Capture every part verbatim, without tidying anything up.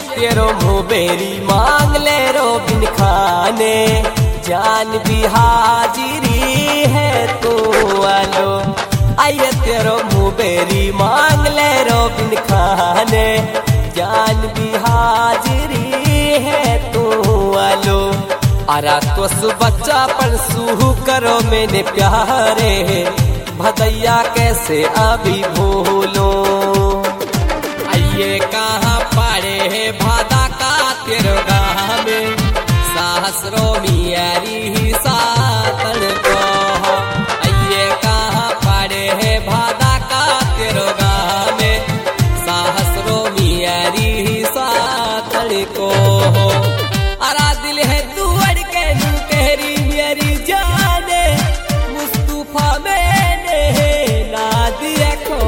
तेरो मुबेरी मांग ले रोबिन खाने, जान भी हाजिरी है तो आलो। आइए तेरो मुबेरी मांग ले रोबिन खाने, जान भी हाजिरी है तो आलो। अरा तो बच्चा पर सूह करो मैंने प्यारे, भदैया कैसे अभी भूलो। आइए कहाँ पड़े है भादा का तेरो गाँव में, सहसरो मियारी ही सातन को। आइए कहाँ पड़े है भादा का तेरो गाँव में, सहसरो मियारी ही सातन को। अरा दिल है दुअड़ के नू कहरी मेरी जाने, मुस्तफा मैंने ना दिया खो।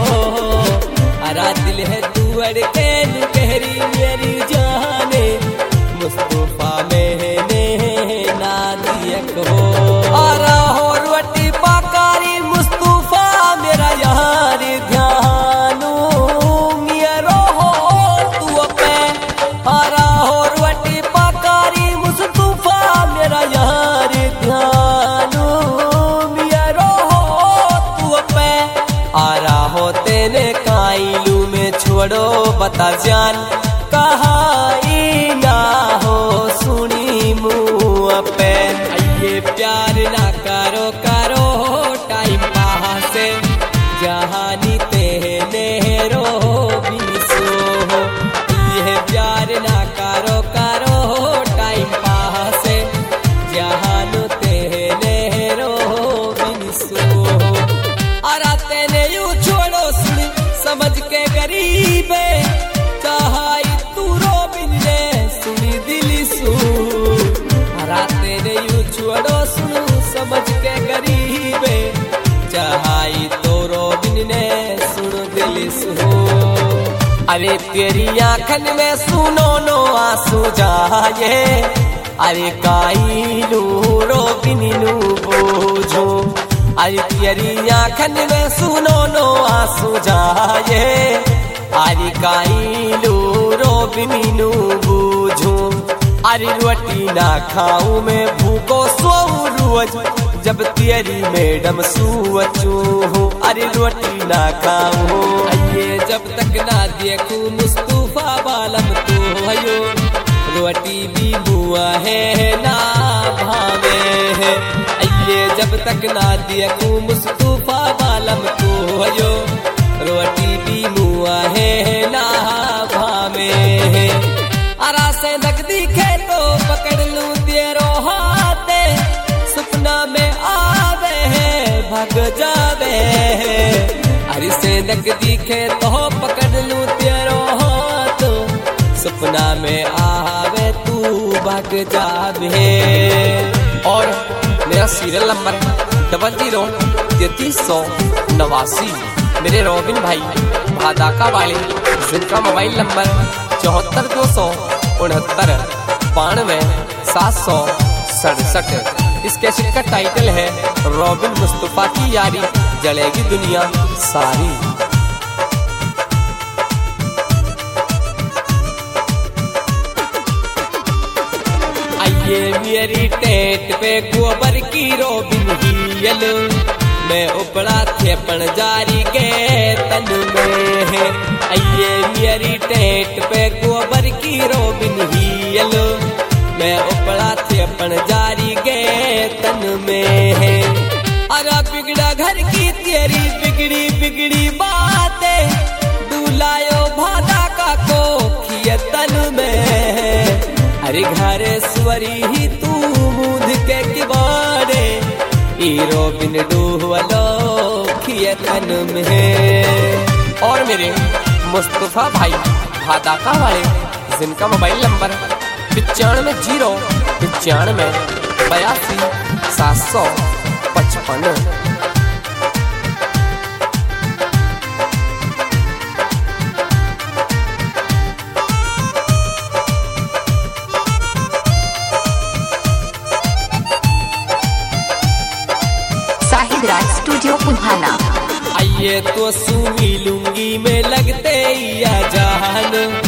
अरा दिल है दुअड़ के नू कहरी मेरी जाने, मुस्तफा मैंने ना दिया खो। अरा हो रोटी पकारी मुस्तफा मेरा यार ध्यानो मेरो हो तू पे। अरा हो रोटी पकारी मुस्तफा मेरा यार ध्यानो मेरो हो तू पे। आरा हो तेने काइलू में छोड़ो बता जान, कहाई ना हो सुनी मुँह पे। ये प्यार ना करो करो टाइम पास, जहानी तेने रो बिसो। ये प्यार ना करो करो टाइम पास, जहानो तेने रो बिसो। अरा तेने यू छोड़ो सुन समझ के गरीब, चाहाई तू रो बिन ने सुनी दिली सू। अरा तेने यू छोड़ो सुन समझ के गरीब, चाहाई तो रो बिन ने सुन दिली सू। अरे तेरी आँखन में सुनो नो आंसू जाए, अरे काइलू रो बिन नू बोझो। अरे तेरी आँखन में सुनो नो आंसू जाए, अरे काइलू रो बिन नू बूझो। अरे रोटी ना खाऊं मैं भूखो सोऊं रोज, जब तेरी मैडम सुवचू हूँ। अरे रोटी ना खाऊं ये जब तक ना देखूं मुस्तफा बालम तो हयो, रोटी भी बुआ है ना भावे है। ये जब तक ना देखूं मुस्तफा बालम तो हयो, रोटी भी बुआ है ना भावे है। अरा से नकदी खे तो पकड़ लूं तेरो हाथे, सपना में आवे है भग जावे है। अरे से नकदी खे तो पकड़ लूं तेरो हाथ, सपना में आवे तू भग जावे। और मेरा सीरियल नंबर डबल जीरो तैतीस सौ नवासी, मेरे रोबिन भाई भादाका वाले, जिनका मोबाइल नंबर चौहत्तर दो सौ उनहत्तर बानवे सात सौ सड़सठ। इस कैसेट का टाइटल है रोबिन मुस्तफा की यारी जलेगी दुनिया सारी। आइए मेरी टेट पे गोबर की रोबिन हियल, मैं उपड़ा थे पण जारी के तन में है। आइए मेरी टेट पे गोबर की रोबिन हियल, मैं उपड़ा थे पण जारी के तन में है। अरा बिगड़ा घर की तेरी बिगड़ी बिगड़ी बातें, दुलायो भादा का को खिए तन में। अरे घर स्वरी ही तू मूंद के किबारे, रोबिन डूहलो खिए तन में। और मेरे मुस्तफा भाई भादाका वाले, जिनका मोबाइल नंबर पिचानवे जीरो पिचानवे बयासी सात सौ पचपन। स्टूडियो पुधाना। आइए तो सुनी लूंगी में लगते या जान,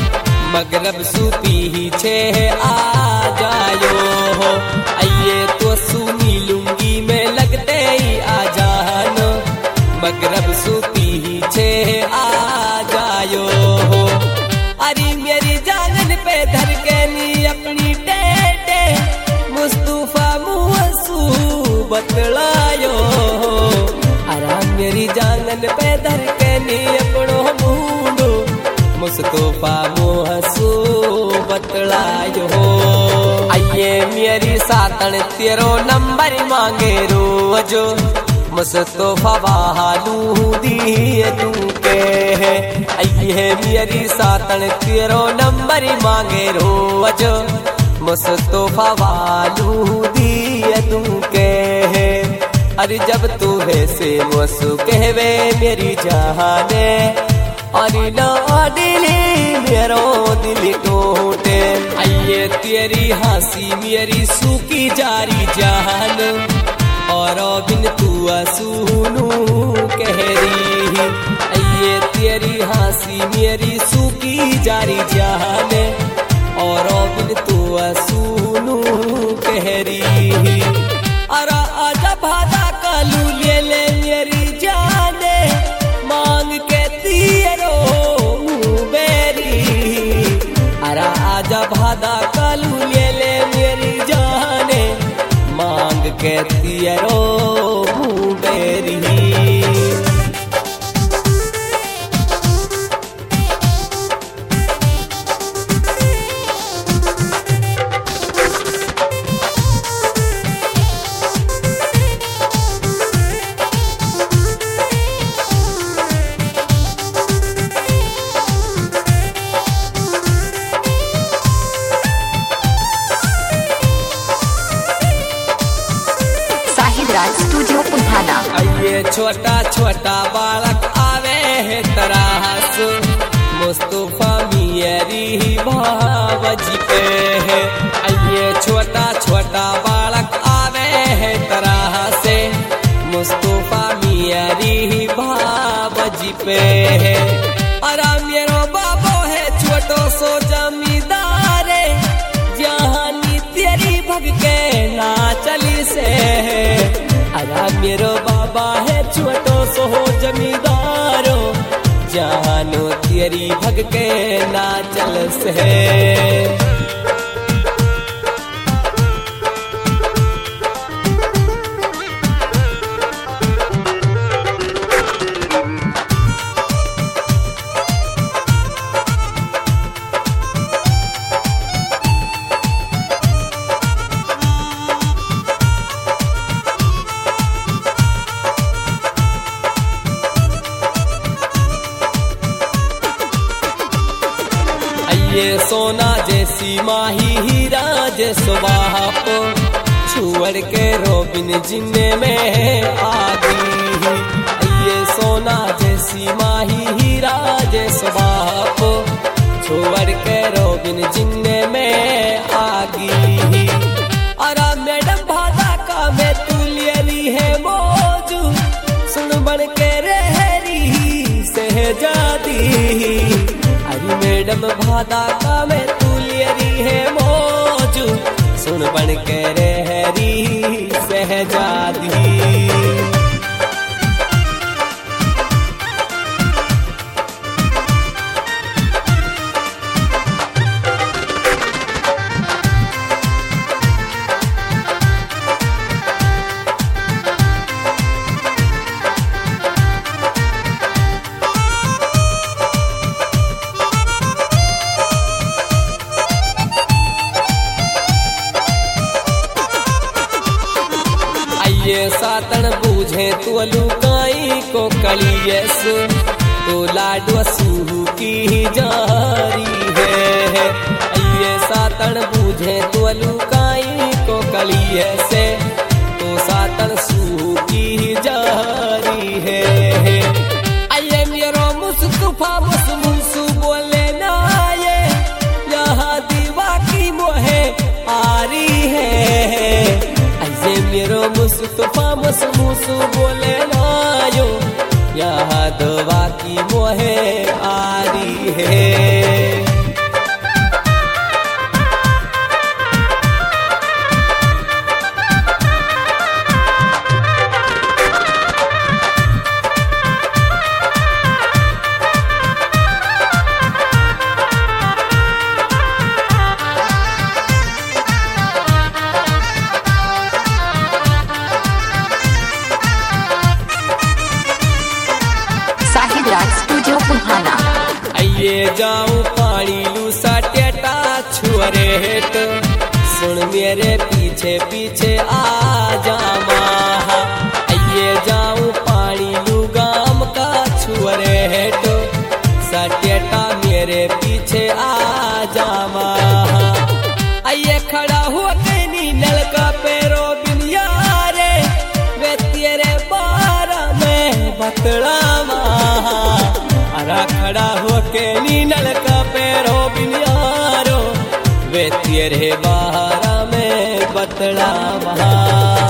मगरब सूती ही छे आ जायो हो। आइए तो सुनी लुंगी में लगते ही आ जानो, मगरब सूती ही छे आ जायो हो। अरे मेरी जागन पे धर के नी अपनी टेटे मुस्तफा मुहसू बतलायो। आराम मेरी जागन पे धर के नी अपनो मुंडो मुस्तफा मुहसू बतलायो। आइए मेरी सातन तेरो नंबर मांगे रोजो, मुस्तफा बहालू दिए तू के। आइए मेरी सातन तेरो नंबर मांगे रोज, मुस्तफा बहालू दिए तू के। अरे जब तू है से मुसु कहवे मेरी जहाने, अरे ना दिली मेरो दिल टूटे। आइए तेरी हंसी मेरी सूखी जारी जान, और बिन तू सुनू कह रही। आइए तेरी हंसी मेरी सूखी जारी जान, और बिन तू सुनू कह रही। अरे आजा भादा कालू ले ले मेरी जाने, मांग के तेरो बेरी। अरे आजा भादा कालू ले ले मेरी जाने, मांग के तेरो बेरी। स्टूडियो पुन्हाना। आइए छोटा छोटा बालक आवे है तरास, मुस्तफा मेरी भावजी पे है। आइए छोटा छोटा बालक आवे है तरह से, मुस्तफा मेरी भावजी पे है। अरे मेरो बाबो है छोटो सो जमींदार, जहानी तेरी भग के ना चली से। अरे मेरो बाबा है छोटो सो जमींदारो, जानो तेरी भग के ना चल से। ये सोना जैसी माही हीरा जैसो बाप, छुअड़ के रोबिन जिन्ने में आगी। ये सोना जैसी माही हीरा जैसो बाप, छुअड़ के रोबिन जिन्ने में आगी। अरे मैडम भादा का मैं तुलियरी है मौजू, सुन बन के रहरी सहजादी। अरे मैडम भादा का मैं तुलियरी है मौजू, सुन बन के रहरी सहजादी। ये सातन बूझे तो लुकाई को कलियस, तो लाडवा सूहू की जारी है। ये सातन बूझे तो लुकाई को कलियस, तो सातन सूहू की जारी है। आइए मेरो मुस्तफा मुसमुसु बोले ना, ये यहाँ दीवा की मोहे आरी है। मेरो मुस्तफा मुसमुसु बोले नायो, यहाँ दवा की मोहे आरी है। शाहिद राज स्टूडियो पुल्हाना। आइए जाऊं पानी लू सटेटा छुअरे हेट, सुन मेरे पीछे पीछे आ जामा। आइए जाऊं पानी लू गाम का छुअरे हेट, सटेटा मेरे पीछे आ जामा। आइए खड़ा हुआ कैनी नलका पेरो बिनिया रे, वे तेरे बारा में बतड़ा अरा खड़ा हो के नीनल का पैरो बिनियारो, वे तेरे बारा में बतड़ा वहाँ।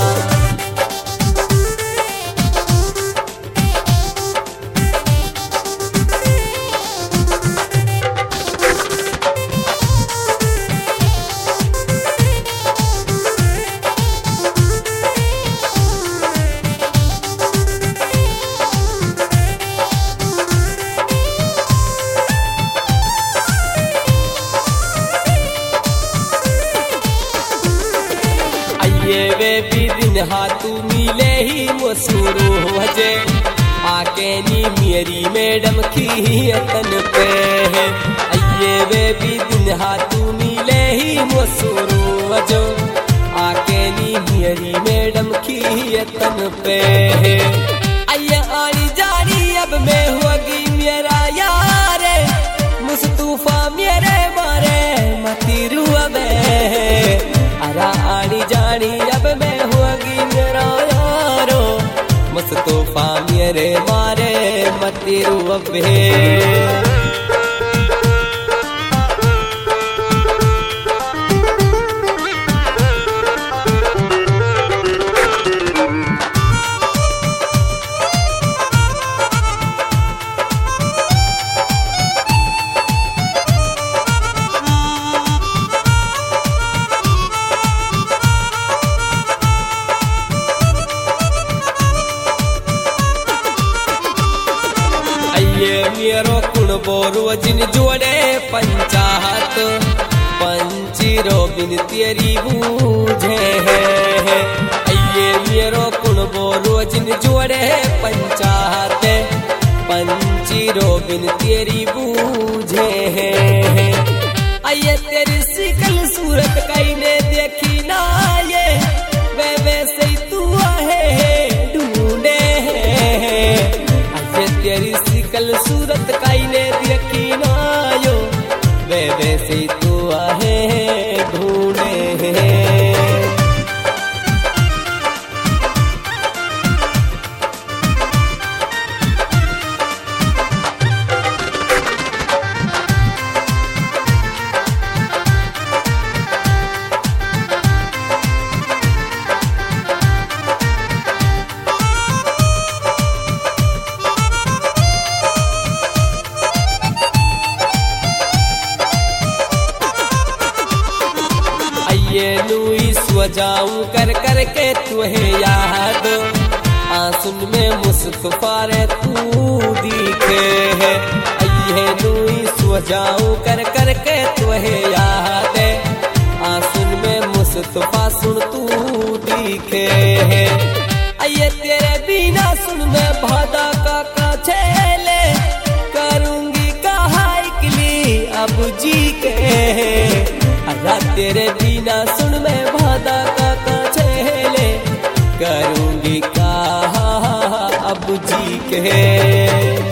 ये वे भी दिन हाथू मिले ही वो शुरू हो जे, आके नी मेरी मैडम की तन पे है। ये वे भी दिन हाथू मिले ही वो शुरू हो जो, आके नी मेरी मैडम की तन पे है। आइए आनी जानी अब मैं होगी मेरा यार, मुस्तफा मेरे मारे मती रुआ में। अरा आनी जानी अब मैं होगी मेरा यारो, मुस्तफा मेरे मारे मती रुआ में। ये मेरो कुण बोरू जिन जोड़े पंचाहत, पंचीरो बिन तेरी बूझे है। ये मेरो कुण बोरू जिन जोड़े पंचाहत, पंचीरो बिन तेरी बूझे है। आइए तेरी सिकल सूरत कई ने देखी ना ये, वे वैसे ही तू है ढूंढे है। आइए तेरी कल सूरत काई ने देखी ना यो, वे वैसे तू आहे ढूंढे हैं। ये लुई स्वजाऊं कर कर के तुहे याद, आंसुन में मुस्तफा रे तू दिखे है। ये लुई स्वजाऊं कर कर के तुहे याद, आंसुन में मुस्तफा सुन तू दिखे है। ये तेरे बिना सुन मैं भादा का का छेले, करूंगी कहा इकली अब जी के। अल्लाह तेरे बिना सुन मैं भादा का का छेले, करूंगी कहा अब जी के।